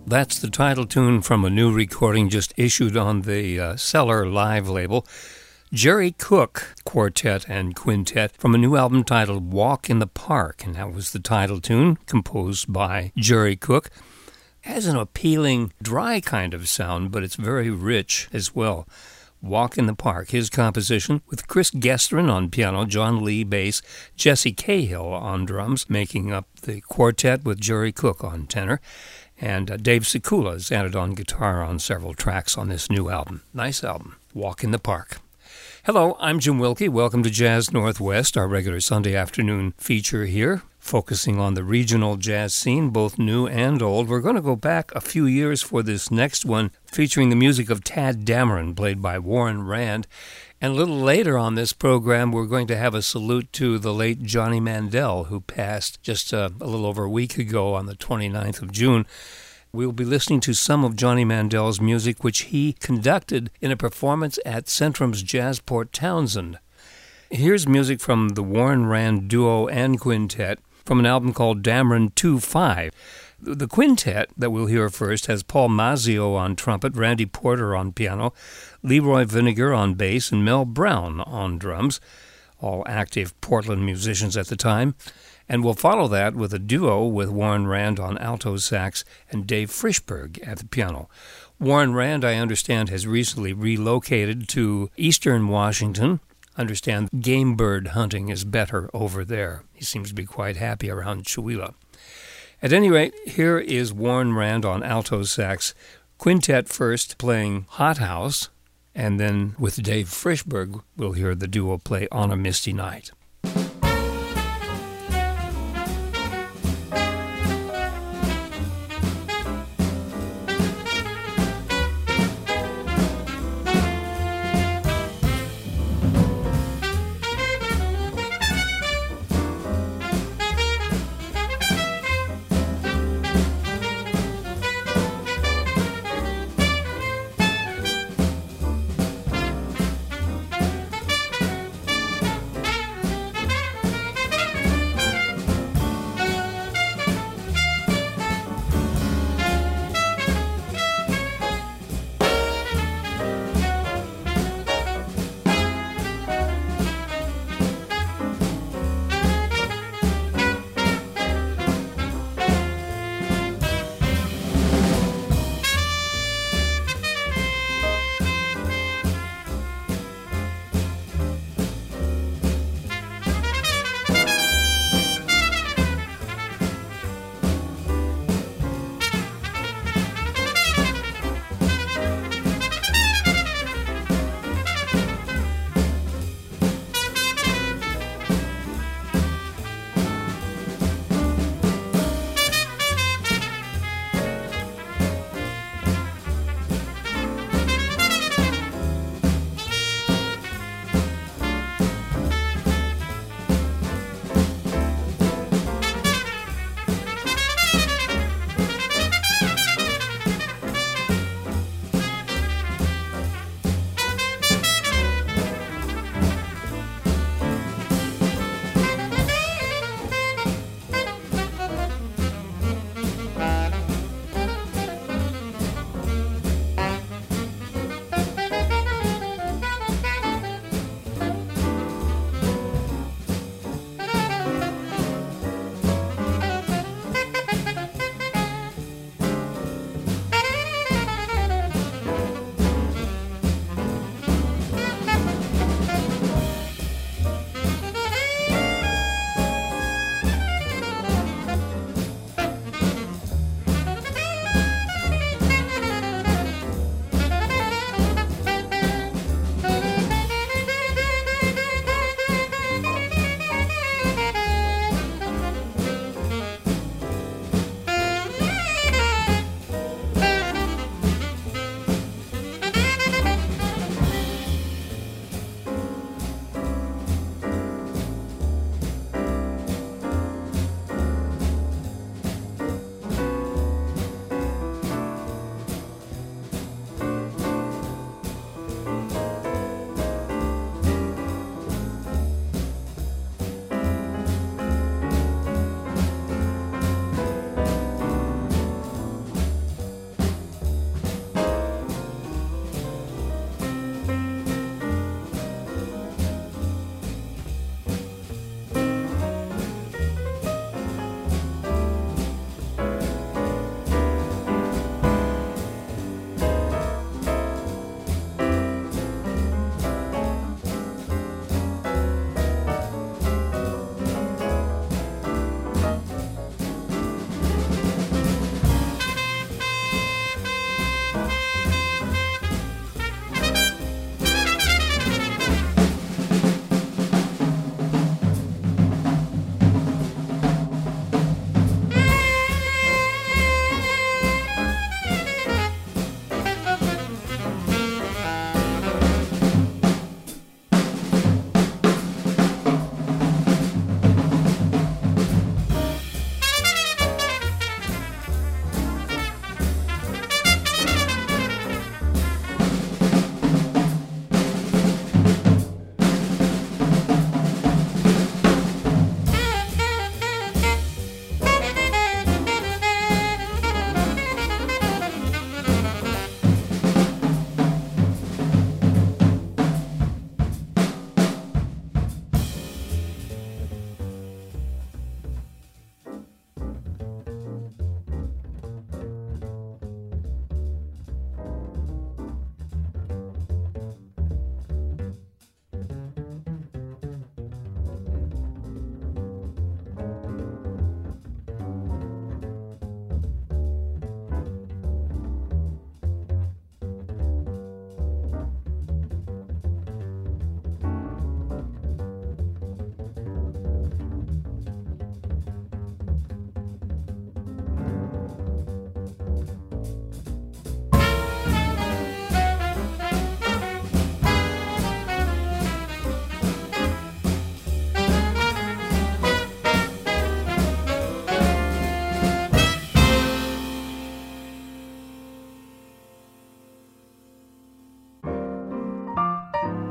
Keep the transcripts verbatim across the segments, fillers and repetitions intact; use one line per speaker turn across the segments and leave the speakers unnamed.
That's the title tune from a new recording just issued on the uh, Cellar Live label. Jerry Cook Quartet and Quintet from a new album titled Walk in the Park, and that was the title tune, composed by Jerry Cook. It has an appealing, dry kind of sound, but it's very rich as well. Walk in the Park, his composition, with Chris Gestrin on piano, John Lee bass, Jesse Cahill on drums, making up the quartet with Jerry Cook on tenor, and uh, Dave Sekula is added on guitar on several tracks on this new album. Nice album, Walk in the Park. Hello, I'm Jim Wilkie. Welcome to Jazz Northwest, our regular Sunday afternoon feature here, focusing on the regional jazz scene, both new and old. We're going to go back a few years for this next one, featuring the music of Tadd Dameron, played by Warren Rand. And a little later on this program, we're going to have a salute to the late Johnny Mandel, who passed just uh, a little over a week ago on the twenty-ninth of June. We will be listening to some of Johnny Mandel's music, which he conducted in a performance at Centrum's Jazzport Townsend. Here's music from the Warren Rand Duo and Quintet from an album called Dameron two five. The quintet that we'll hear first has Paul Mazzio on trumpet, Randy Porter on piano, Leroy Vinegar on bass, and Mel Brown on drums, all active Portland musicians at the time. And we'll follow that with a duo with Warren Rand on alto sax and Dave Frischberg at the piano. Warren Rand, I understand, has recently relocated to eastern Washington. I understand game bird hunting is better over there. He seems to be quite happy around Chewelah. At any rate, here is Warren Rand on alto sax, quintet first playing Hot House, and then with Dave Frischberg, we'll hear the duo play On a Misty Night.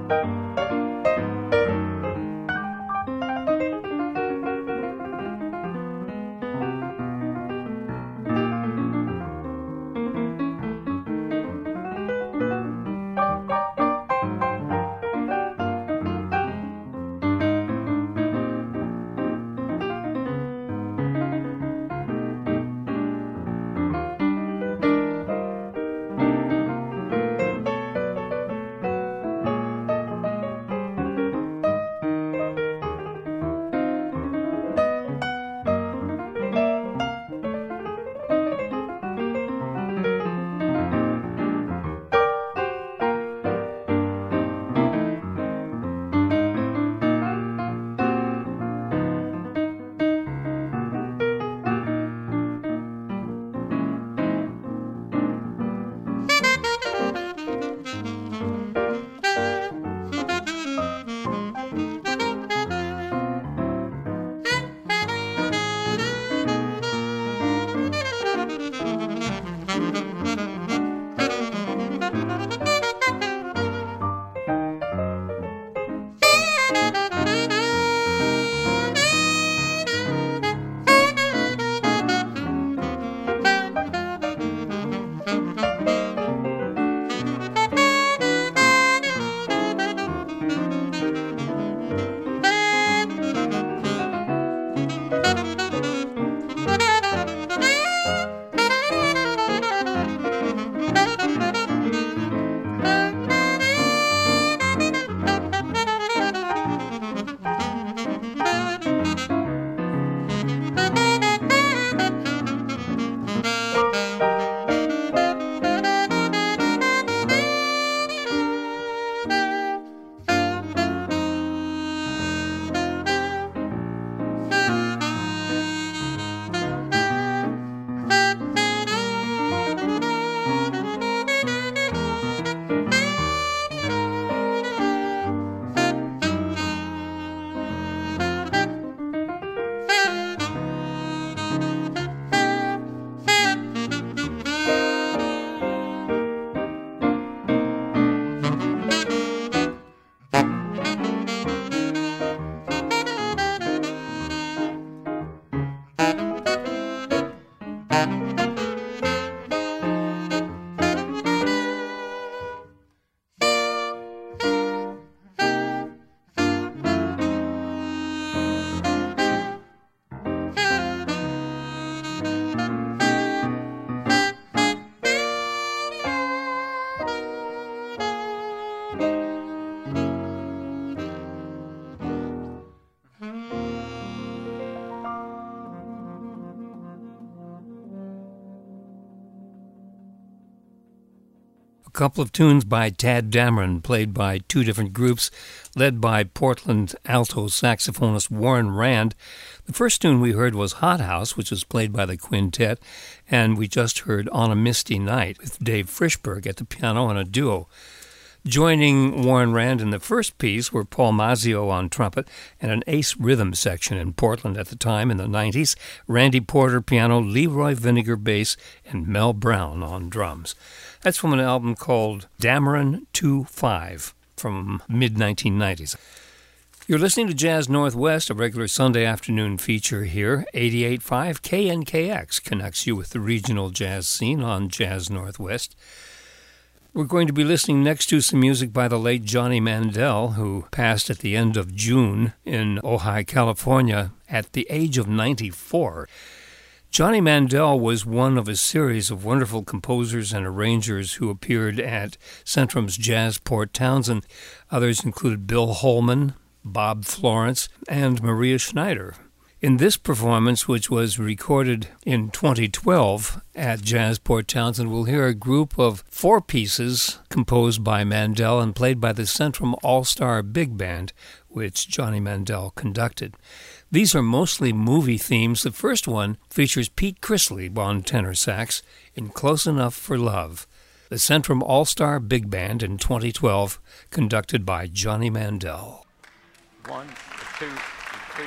A couple of tunes by Tadd Dameron, played by two different groups, led by Portland alto saxophonist Warren Rand. The first tune we heard was Hot House, which was played by the quintet, and we just heard On a Misty Night with Dave Frischberg at the piano and a duo. Joining Warren Rand in the first piece were Paul Mazzio on trumpet and an ace rhythm section in Portland at the time in the nineties, Randy Porter piano, Leroy Vinegar bass, and Mel Brown on drums. That's from an album called Dameron two five from mid nineteen nineties. You're listening to Jazz Northwest, a regular Sunday afternoon feature here. eighty-eight point five K N K X connects you with the regional jazz scene on Jazz Northwest. We're going to be listening next to some music by the late Johnny Mandel, who passed at the end of June in Ojai, California, at the age of ninety-four. Johnny Mandel was one of a series of wonderful composers and arrangers who appeared at Centrum's Jazz Port Townsend. Others included Bill Holman, Bob Florence, and Maria Schneider. In this performance, which was recorded in twenty twelve at Jazz Port Townsend, we'll hear a group of four pieces composed by Mandel and played by the Centrum All-Star Big Band, which Johnny Mandel conducted. These are mostly movie themes. The first one features Pete Chrisley on tenor sax in Close Enough for Love. The Centrum All-Star Big Band in twenty twelve, conducted by Johnny Mandel.
One, two, three.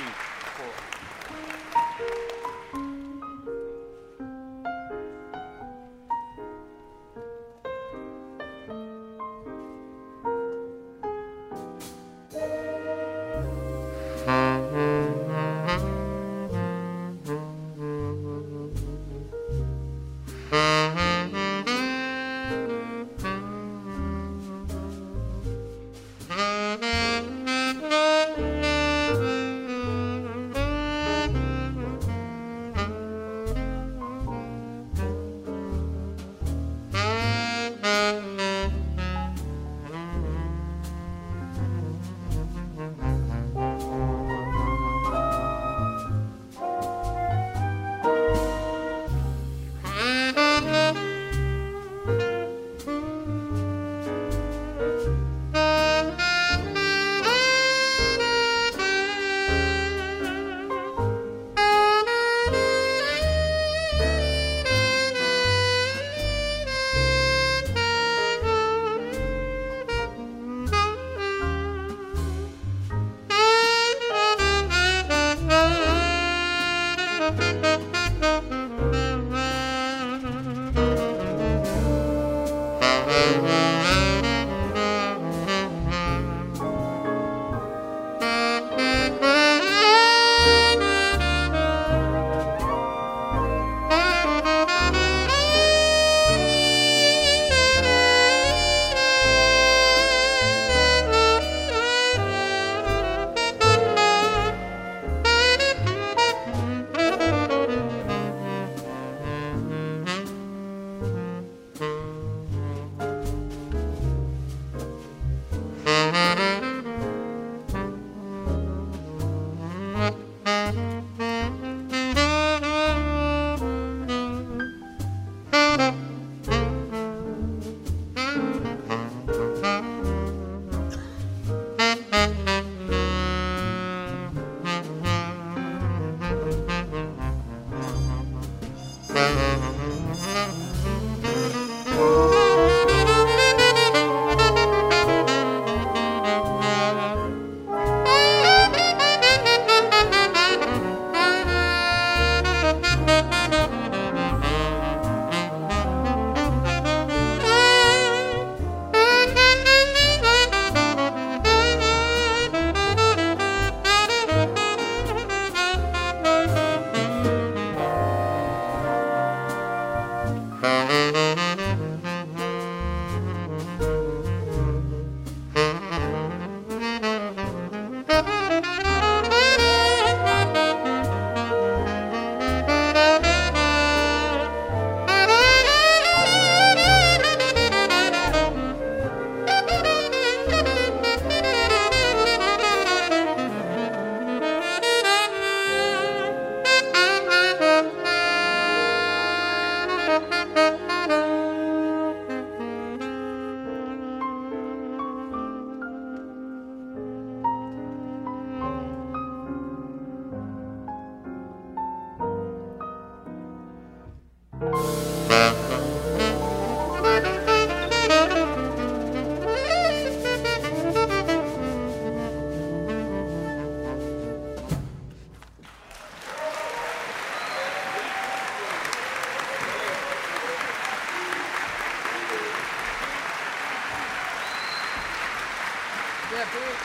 Yeah, big.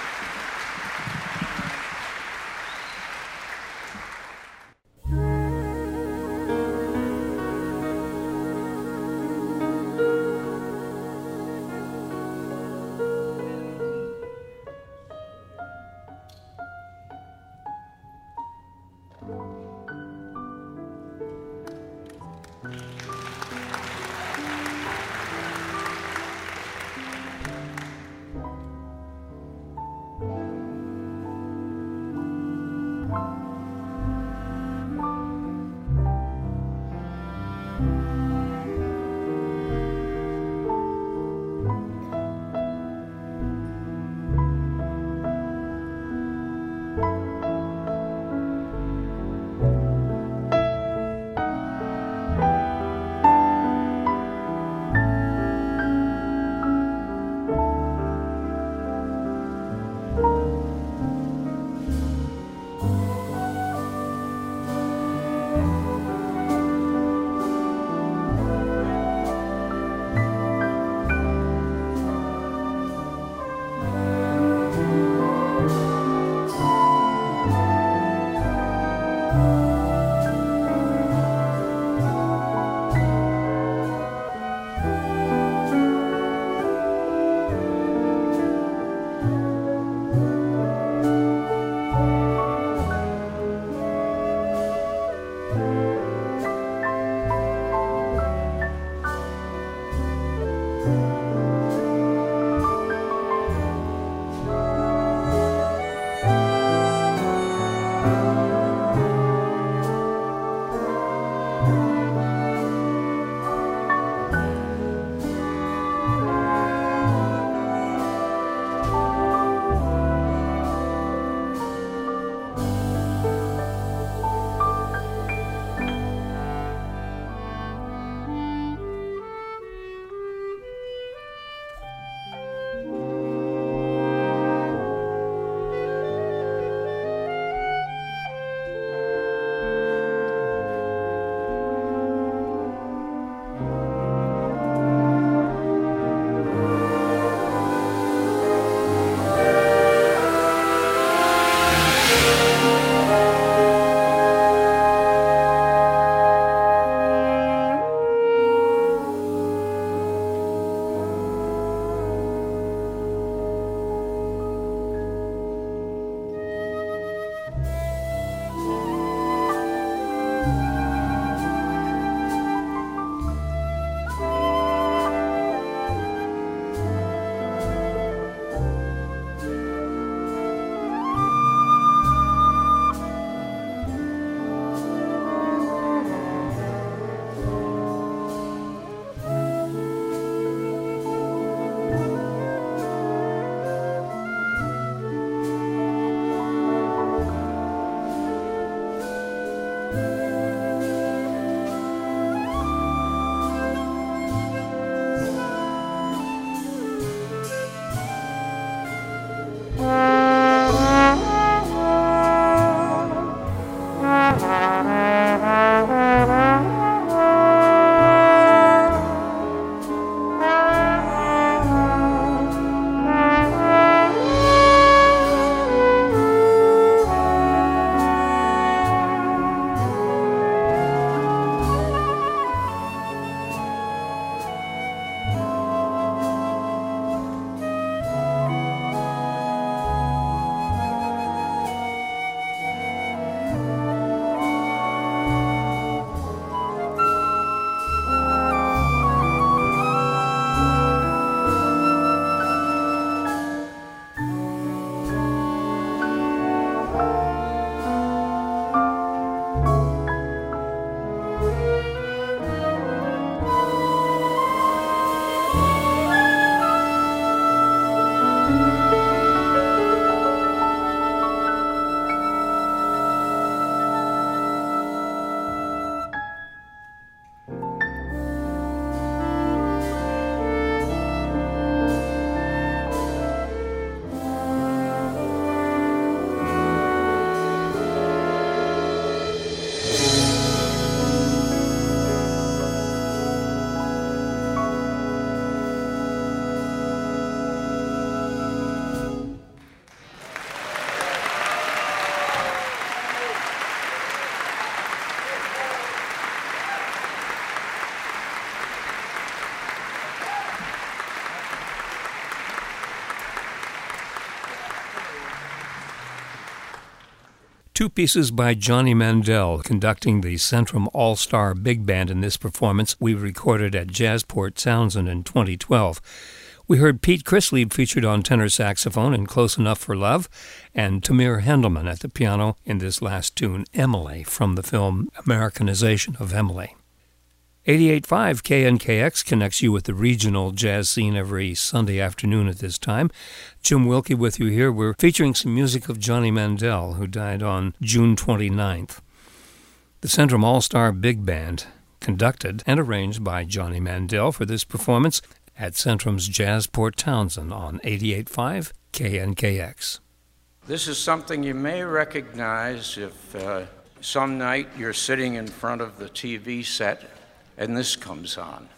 Two pieces by Johnny Mandel conducting the Centrum All-Star Big Band in this performance we recorded at Jazzport Townsend in twenty twelve. We heard Pete Chrisley featured on tenor saxophone in Close Enough for Love, and Tamir Hendelman at the piano in this last tune, Emily, from the film Americanization of Emily. eighty-eight point five K N K X connects you with the regional jazz scene every Sunday afternoon at this time. Jim Wilkie with you here. We're featuring some music of Johnny Mandel, who died on June twenty-ninth. The Centrum All-Star Big Band, conducted and arranged by Johnny Mandel for this performance at Centrum's Jazzport Townsend on eighty-eight point five K N K X.
This is something you may recognize if uh, some night you're sitting in front of the T V set and this comes on.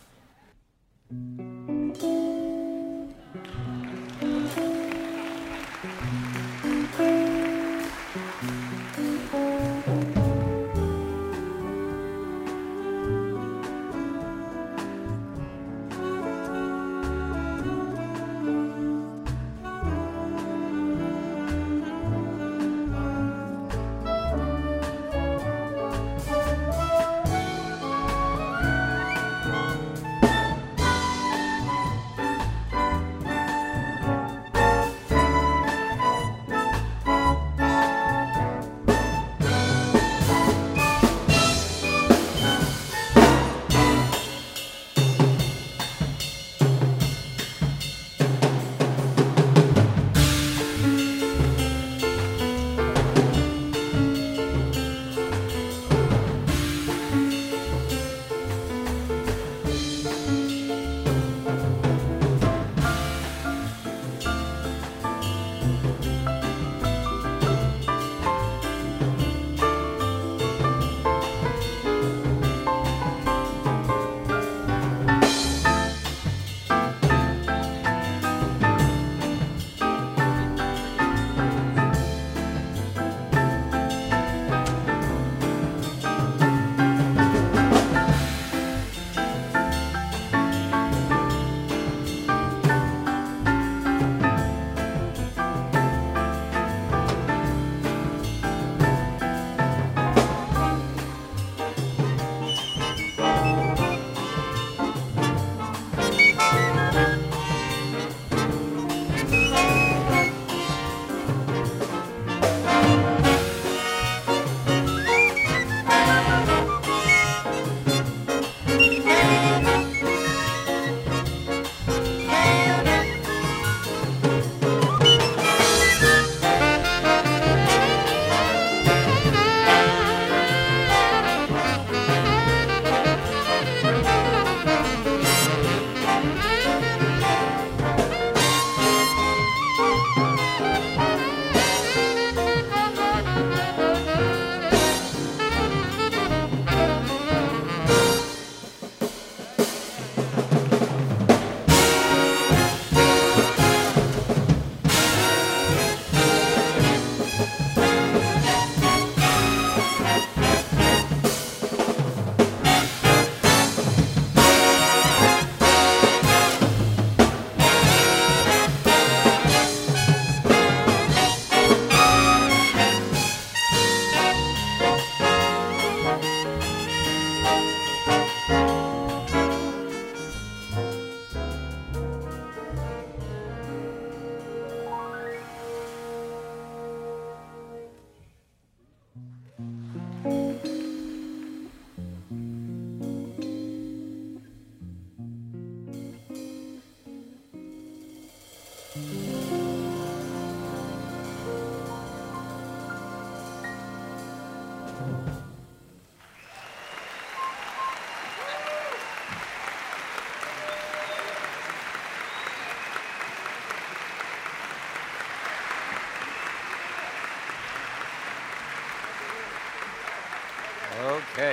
Okay.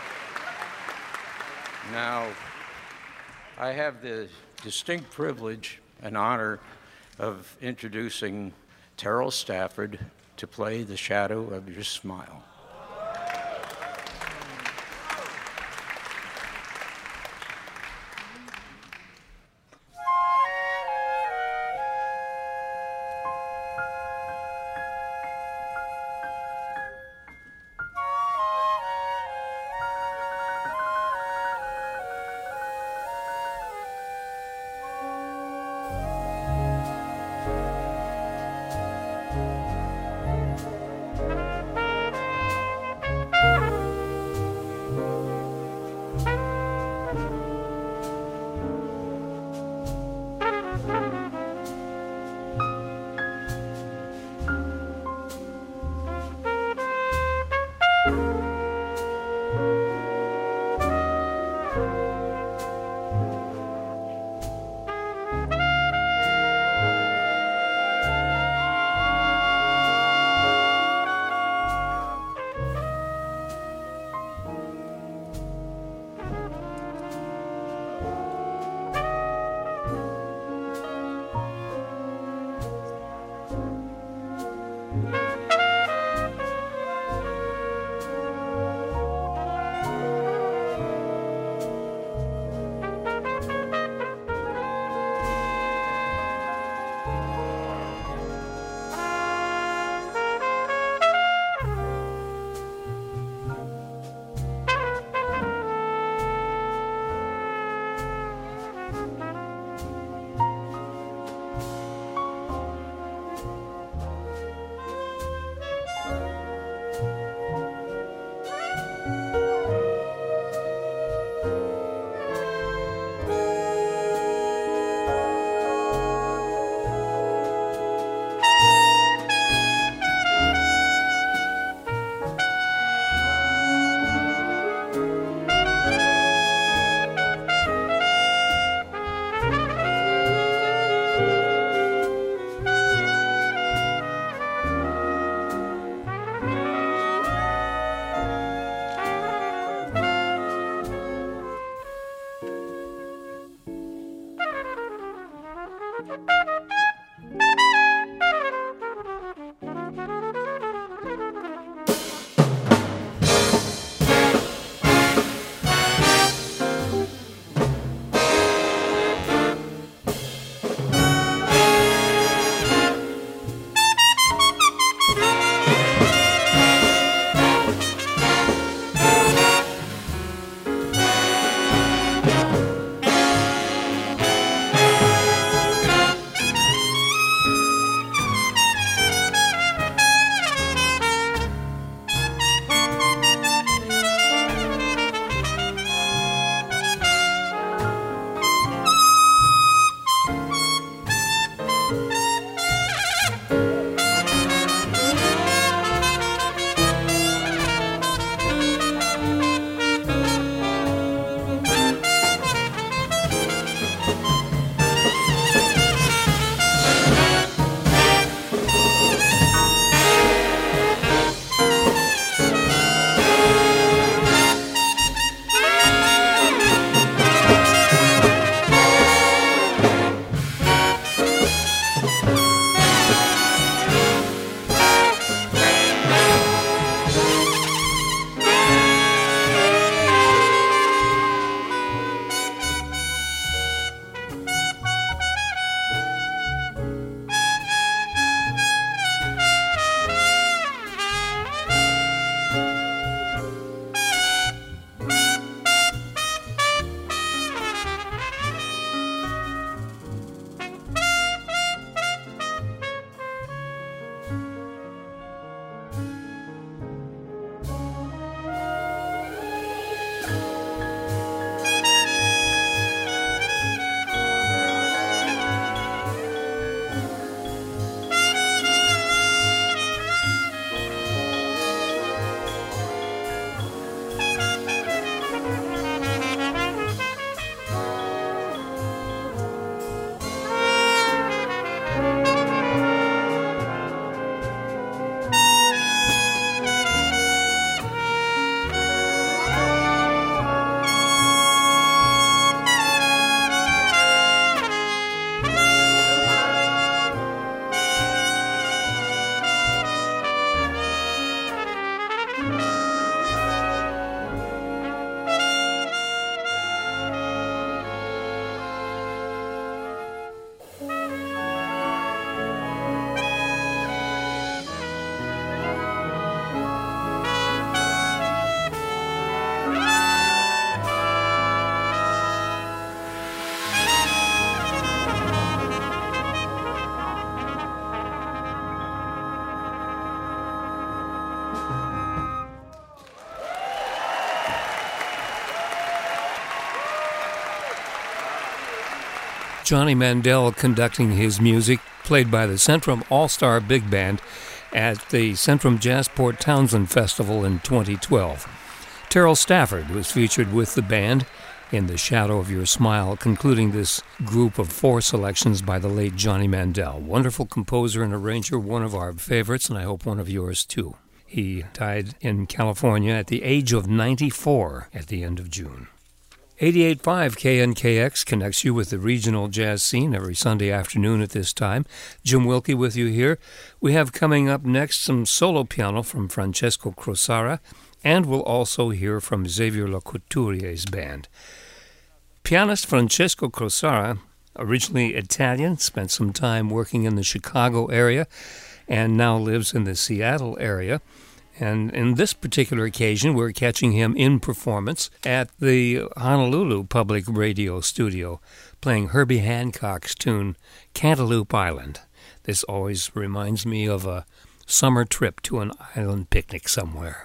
Now, I have the distinct privilege and honor of introducing Terrell Stafford to play The Shadow of Your Smile.
Johnny Mandel conducting his music, played by the Centrum All-Star Big Band at the Centrum Jazzport Townsend Festival in twenty twelve. Terrell Stafford was featured with the band in The Shadow of Your Smile, concluding this group of four selections by the late Johnny Mandel. Wonderful composer and arranger, one of our favorites, and I hope one of yours too. He died in California at the age of ninety-four at the end of June. eighty-eight point five K N K X connects you with the regional jazz scene every Sunday afternoon at this time. Jim Wilkie with you here. We have coming up next some solo piano from Francesco Crosara, and we'll also hear from Xavier Lecouturier's band. Pianist Francesco Crosara, originally Italian, spent some time working in the Chicago area, and now lives in the Seattle area. And in this particular occasion, we're catching him in performance at the Honolulu Public Radio Studio, playing Herbie Hancock's tune, Cantaloupe Island. This always reminds me of a summer trip to an island picnic somewhere.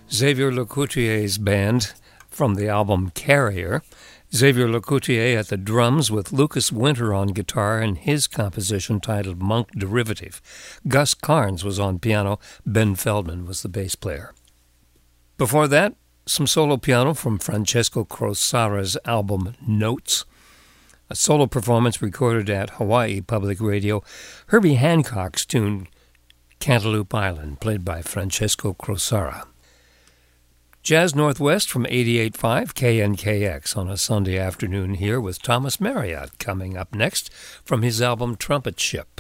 Xavier Lecoutier's band from the album Carrier. Xavier Lecoutier at the drums with Lucas Winter on guitar and his composition titled Monk Derivative. Gus Carnes was on piano. Ben Feldman was the bass player. Before that, some solo piano from Francesco Crosara's album Notes. A solo performance recorded at Hawaii Public Radio. Herbie Hancock's tune Cantaloupe Island, played by Francesco Crosara. Jazz Northwest from eighty-eight point five K N K X on a Sunday afternoon here with Thomas Marriott coming up next from his album Trumpet Ship.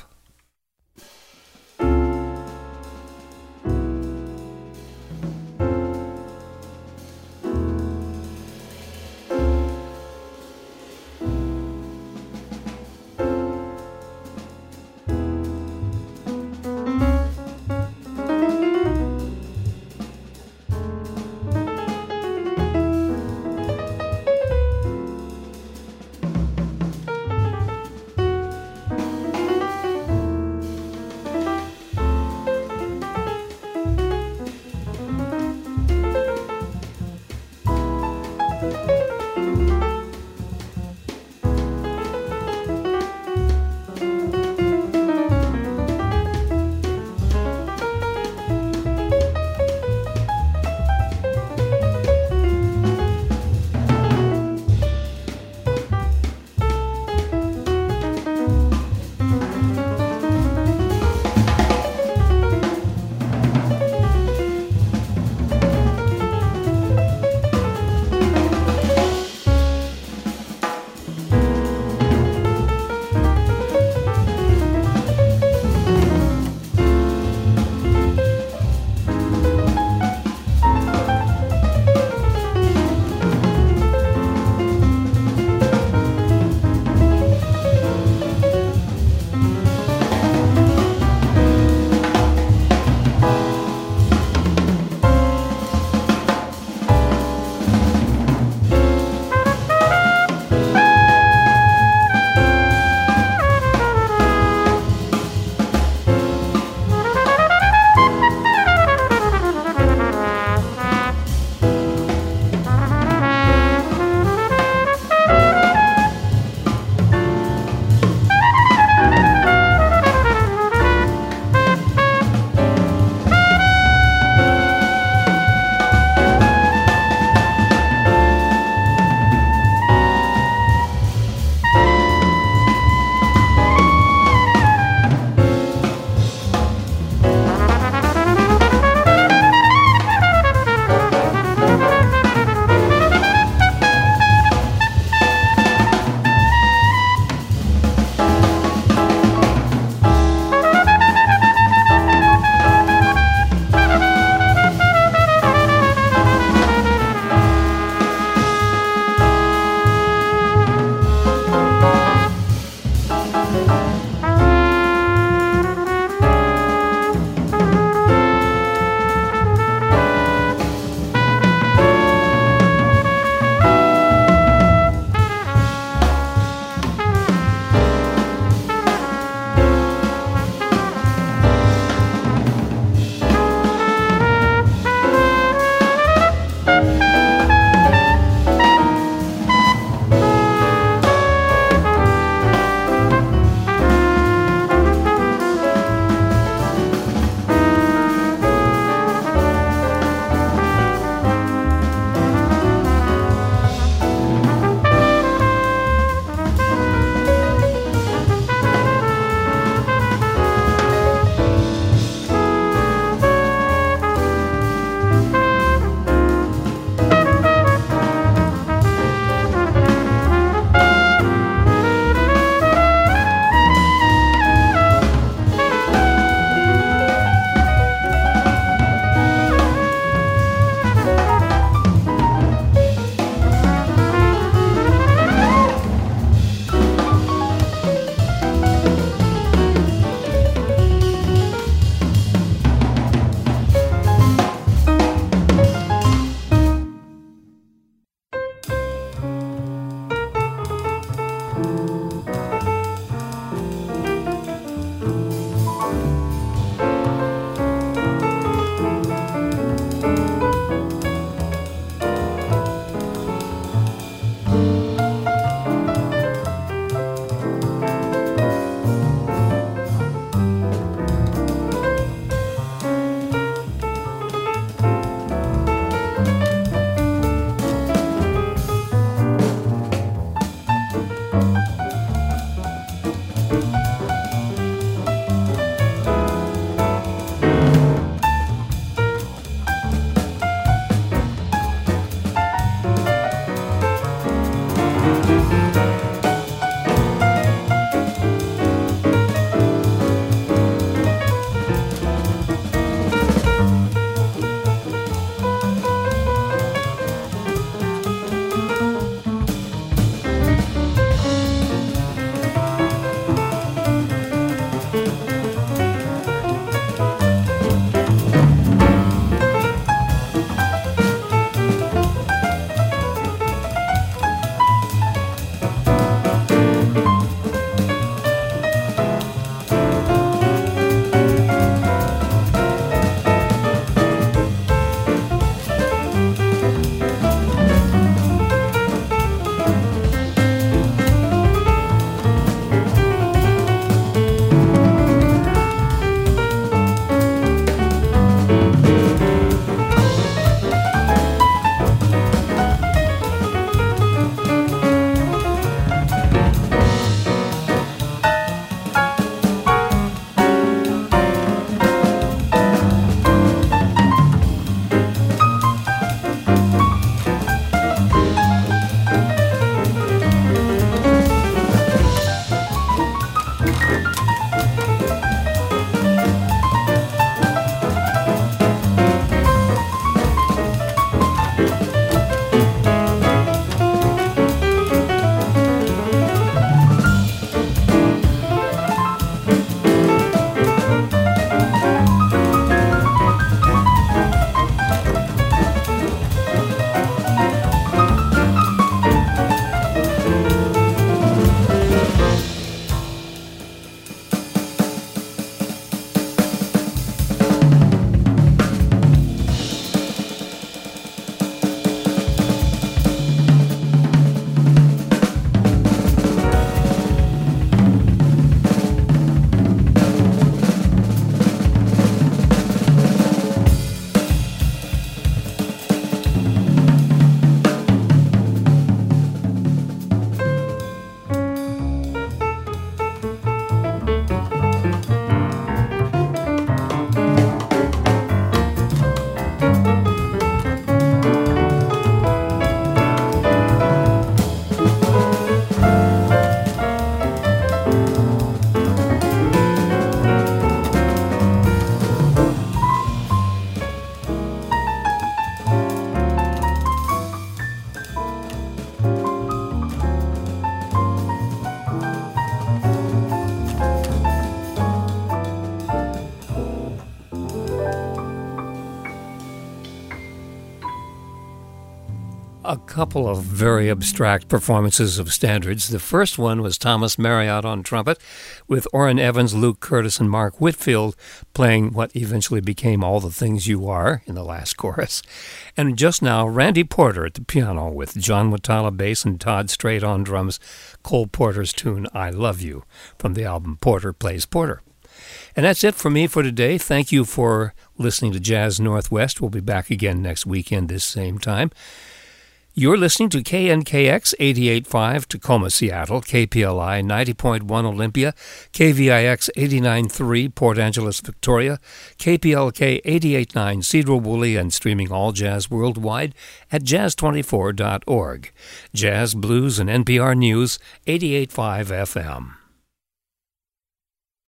A couple of very abstract performances of standards. The first one was Thomas Marriott on trumpet, with Orrin Evans, Luke Curtis, and Mark Whitfield playing what eventually became All the Things You Are in the last chorus. And just now, Randy Porter at the piano with John Watala bass and Todd Strait on drums, Cole Porter's tune I Love You from the album Porter Plays Porter. And that's it for me for today. Thank you for listening to Jazz Northwest. We'll be back again next weekend this same time. You're listening to K N K X eighty-eight point five Tacoma, Seattle, K P L I ninety point one Olympia, K V I X eighty-nine point three Port Angeles, Victoria, K P L K eighty-eight point nine Cedar Woolley, and streaming all jazz worldwide at jazz twenty-four dot org. Jazz, blues, and N P R News, eighty-eight point five F M.